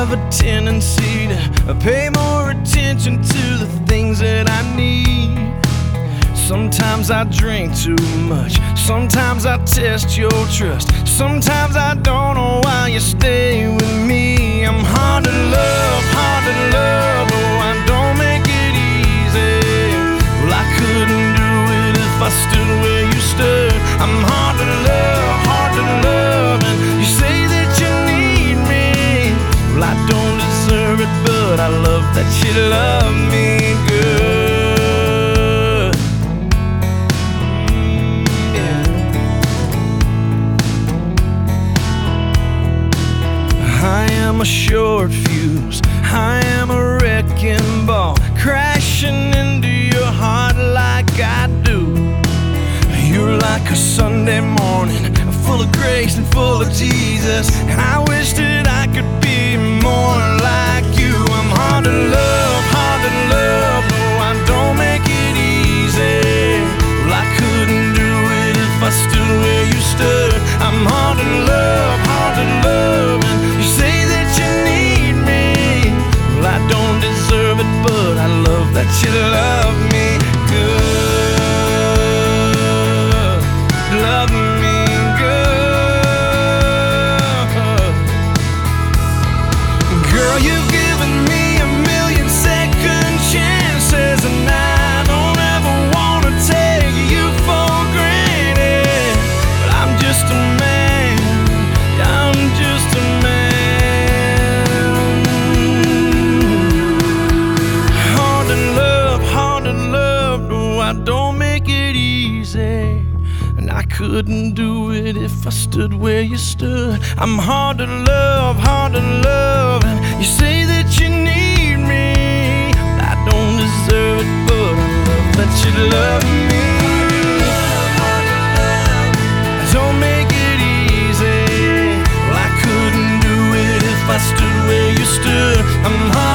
have a tendency to pay more attention to the things that I need. Sometimes I drink too much, sometimes I test your trust, sometimes I don't know why you stay with me. I'm hard to love, oh, I don't make it easy. Well, I couldn't do it if I stood where you stood. I'm hard to love, and you say that you need me. Well, I don't deserve it, but I love that you love me good. I am a short fuse, I am a wrecking ball, crashing into your heart like I do. You're like a Sunday morning, full of grace and full of Jesus, and I wish that I could be more like you. I'm hard to love, oh, I don't make it easy. Well, I couldn't do it if I stood where you stood. I'm hard to love, and you say that you need me. Well, I don't deserve it, but I love that you love me good. Love me good. Girl, you've given me a million second chances, and I don't ever wanna take you for granted. But I'm just a man, I'm just a man. Hard to love, no, I don't make it easy. And I couldn't do it if I stood where you stood. I'm hard to love, and you say that you need me. I don't deserve it, but I love that you love me. I don't make it easy. Well, I couldn't do it if I stood where you stood. I'm hard